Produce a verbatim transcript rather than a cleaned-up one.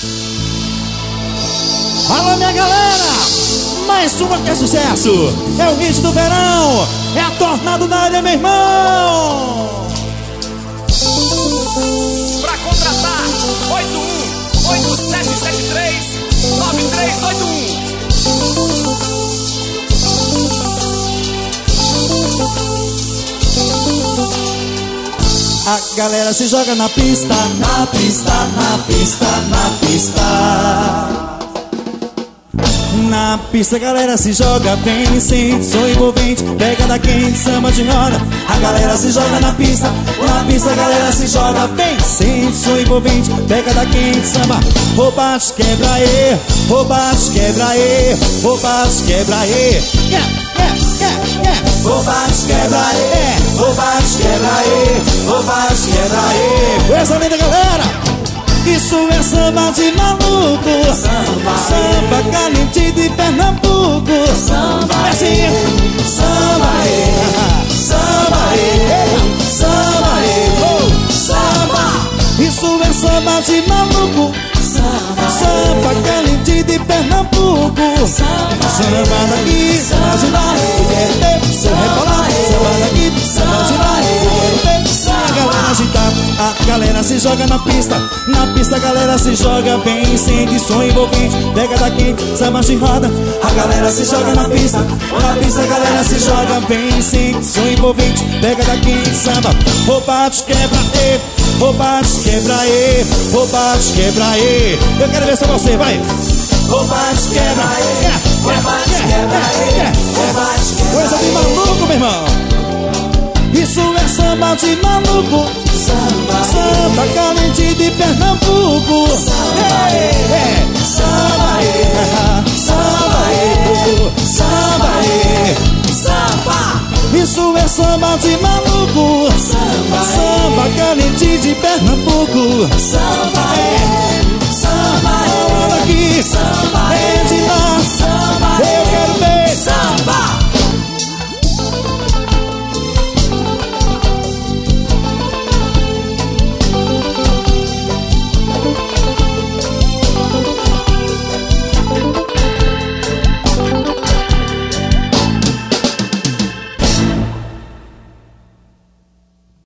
Alô, minha galera! Mais uma que é sucesso! É o hit do verão! É a Tornado na área, meu irmão! Pra contratar, oito um oito sete sete três nove três oito um. A galera se joga na pista, na pista, na pista, na pista. Na pista a galera se joga bem, sente som envolvente, pega da quente, samba de roda. A galera se joga na pista, na pista a galera se joga bem, sente som envolvente, pega da quente, samba. Roubate, quebra aí, roubate, quebra aí, roubate, quebra aí. Yeah, yeah, yeah, yeah. Roubate, quebra aí, roubate, quebra aí, roubate, quebra aí. Essa linda galera! Isso é samba de maluco, samba, samba caliente de Pernambuco. Samba, é assim. Samba, samba, samba, samba. Isso é samba de maluco, samba, samba caliente de Pernambuco. Samba daqui, samba de lá, samba rebolar, samba daqui, samba de lá. A galera agitar, a galera se joga na pista, na pista a galera se joga bem, sente som envolvente, pega daqui, samba de roda. A galera se joga na pista, na pista a galera se joga bem, sente som envolvente, pega daqui, samba. Roubate, quebra e, roubate, quebra e, roubate, quebra e. Eu quero ver só você, vai. Roubate, quebra e, roubate, quebra e, roubate, quebra e. Coisa de maluco, meu irmão. Isso é samba de maluco, samba, samba caliente de Pernambuco. Samba, é, é, samba, é, samba, é, samba, é, samba. Isso é samba de maluco, samba, samba caliente de Pernambuco. Samba, é, samba, é, aqui, samba, é.